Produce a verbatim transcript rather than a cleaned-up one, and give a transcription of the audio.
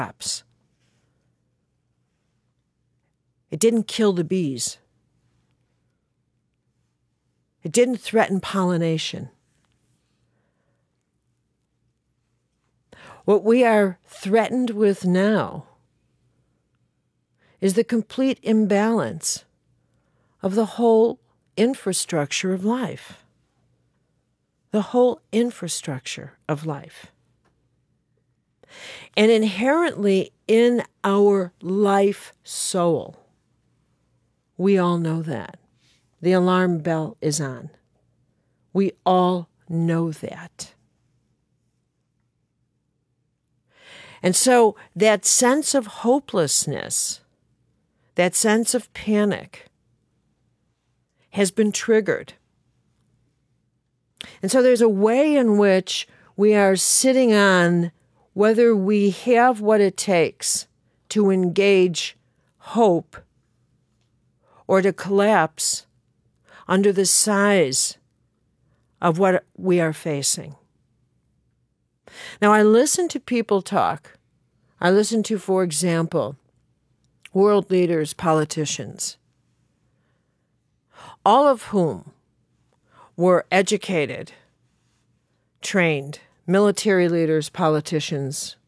collapse. It didn't kill the bees. It didn't threaten pollination. What we are threatened with now is the complete imbalance of the whole infrastructure of life. The whole infrastructure of life. And inherently in our life soul, we all know that. The alarm bell is on. We all know that. And so that sense of hopelessness, that sense of panic, has been triggered. And so there's a way in which we are sitting on whether we have what it takes to engage hope or to collapse under the size of what we are facing. Now, I listen to people talk. I listen to, for example, world leaders, politicians, all of whom were educated, trained, military leaders, politicians,